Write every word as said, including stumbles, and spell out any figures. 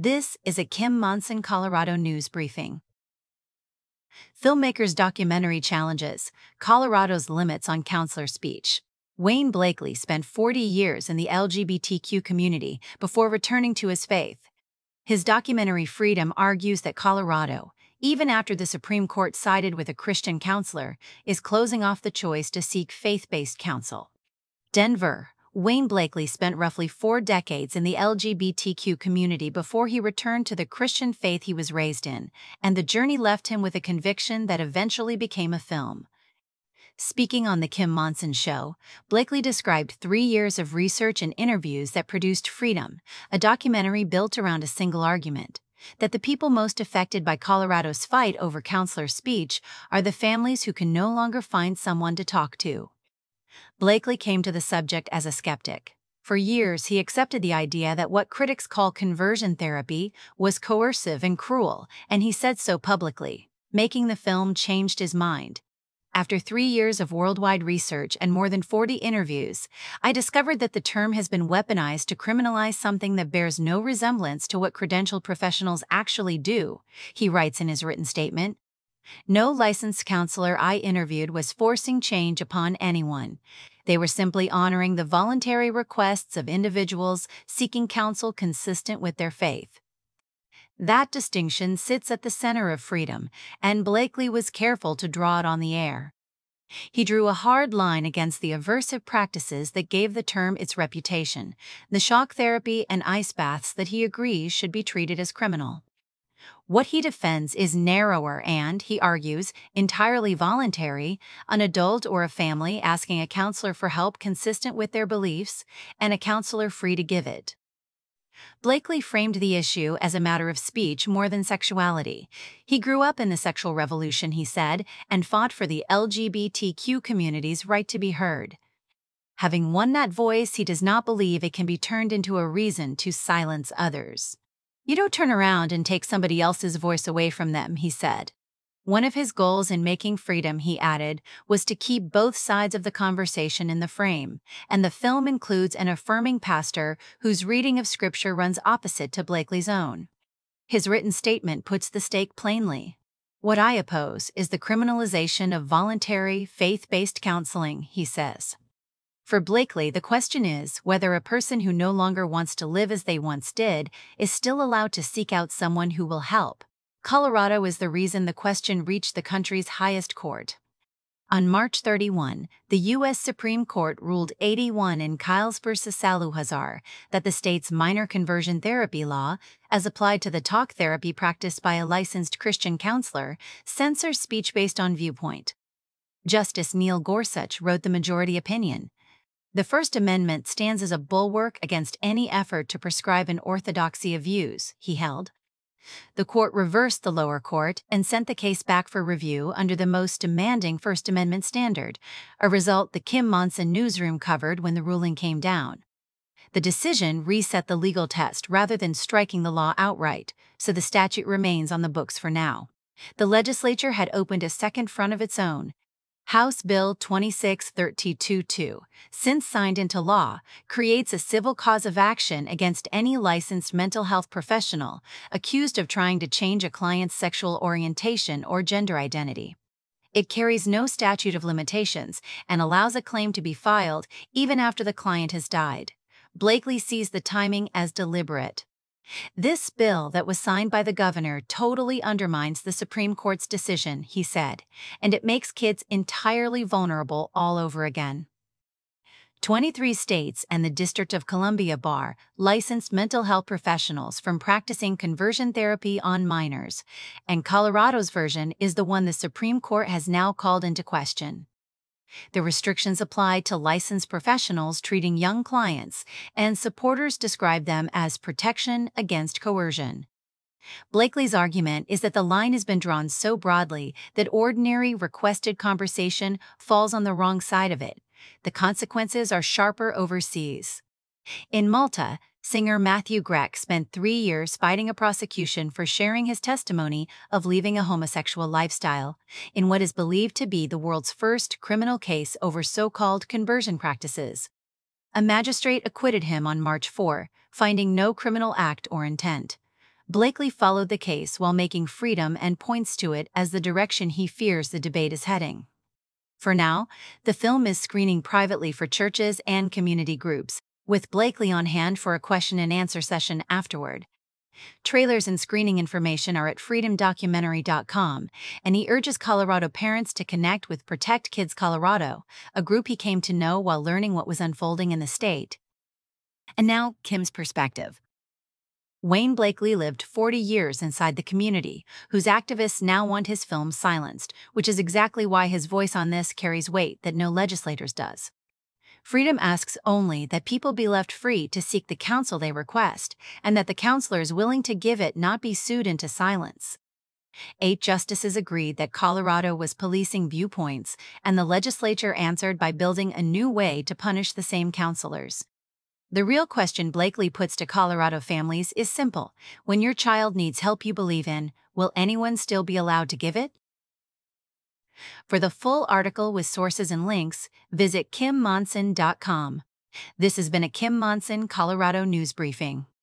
This is a Kim Monson, Colorado news briefing. Filmmakers' documentary challenges Colorado's limits on counselor speech. Wayne Blakely spent forty years in the L G B T Q community before returning to his faith. His documentary Freedom argues that Colorado, even after the Supreme Court sided with a Christian counselor, is closing off the choice to seek faith-based counsel. Denver. Wayne Blakely spent roughly four decades in the L G B T Q community before he returned to the Christian faith he was raised in, and the journey left him with a conviction that eventually became a film. Speaking on The Kim Monson Show, Blakely described three years of research and interviews that produced Freedom, a documentary built around a single argument: that the people most affected by Colorado's fight over counselor speech are the families who can no longer find someone to talk to. Blakely came to the subject as a skeptic. For years, he accepted the idea that what critics call conversion therapy was coercive and cruel, and he said so publicly. Making the film changed his mind. After three years of worldwide research and more than forty interviews, I discovered that the term has been weaponized to criminalize something that bears no resemblance to what credentialed professionals actually do, he writes in his written statement. No licensed counselor I interviewed was forcing change upon anyone. They were simply honoring the voluntary requests of individuals seeking counsel consistent with their faith. That distinction sits at the center of Freedom, and Blakely was careful to draw it on the air. He drew a hard line against the aversive practices that gave the term its reputation, the shock therapy and ice baths that he agrees should be treated as criminal. What he defends is narrower and, he argues, entirely voluntary: an adult or a family asking a counselor for help consistent with their beliefs, and a counselor free to give it. Blakely framed the issue as a matter of speech more than sexuality. He grew up in the sexual revolution, he said, and fought for the L G B T Q community's right to be heard. Having won that voice, he does not believe it can be turned into a reason to silence others. You don't turn around and take somebody else's voice away from them, he said. One of his goals in making Freedom, he added, was to keep both sides of the conversation in the frame, and the film includes an affirming pastor whose reading of scripture runs opposite to Blakely's own. His written statement puts the stake plainly. What I oppose is the criminalization of voluntary, faith-based counseling, he says. For Blakely, the question is whether a person who no longer wants to live as they once did is still allowed to seek out someone who will help. Colorado is the reason the question reached the country's highest court. On March thirty-first, the U S Supreme Court ruled eighty-one in Kiles versus Salazar that the state's minor conversion therapy law, as applied to the talk therapy practiced by a licensed Christian counselor, censors speech based on viewpoint. Justice Neil Gorsuch wrote the majority opinion. The First Amendment stands as a bulwark against any effort to prescribe an orthodoxy of views, he held. The court reversed the lower court and sent the case back for review under the most demanding First Amendment standard, a result the Kim Monson newsroom covered when the ruling came down. The decision reset the legal test rather than striking the law outright, so the statute remains on the books for now. The legislature had opened a second front of its own. House Bill twenty-six thirty-two, since signed into law, creates a civil cause of action against any licensed mental health professional accused of trying to change a client's sexual orientation or gender identity. It carries no statute of limitations and allows a claim to be filed even after the client has died. Blakely sees the timing as deliberate. This bill that was signed by the governor totally undermines the Supreme Court's decision, he said, and it makes kids entirely vulnerable all over again. twenty-three states and the District of Columbia bar licensed mental health professionals from practicing conversion therapy on minors, and Colorado's version is the one the Supreme Court has now called into question. The restrictions apply to licensed professionals treating young clients, and supporters describe them as protection against coercion. Blakely's argument is that the line has been drawn so broadly that ordinary requested conversation falls on the wrong side of it. The consequences are sharper overseas. In Malta, singer Matthew Grech spent three years fighting a prosecution for sharing his testimony of leaving a homosexual lifestyle, in what is believed to be the world's first criminal case over so-called conversion practices. A magistrate acquitted him on March fourth, finding no criminal act or intent. Blakely followed the case while making freedom and points to it as the direction he fears the debate is heading. For now, the film is screening privately for churches and community groups, with Blakely on hand for a question and answer session afterward. Trailers and screening information are at freedom documentary dot com, and he urges Colorado parents to connect with Protect Kids Colorado, a group he came to know while learning what was unfolding in the state. And now, Kim's perspective. Wayne Blakely lived forty years inside the community, whose activists now want his film silenced, which is exactly why his voice on this carries weight that no legislators does. Freedom asks only that people be left free to seek the counsel they request, and that the counselors willing to give it not be sued into silence. Eight justices agreed that Colorado was policing viewpoints, and the legislature answered by building a new way to punish the same counselors. The real question Blakely puts to Colorado families is simple. When your child needs help you believe in, will anyone still be allowed to give it? For the full article with sources and links, visit kim monson dot com. This has been a Kim Monson Colorado News Briefing.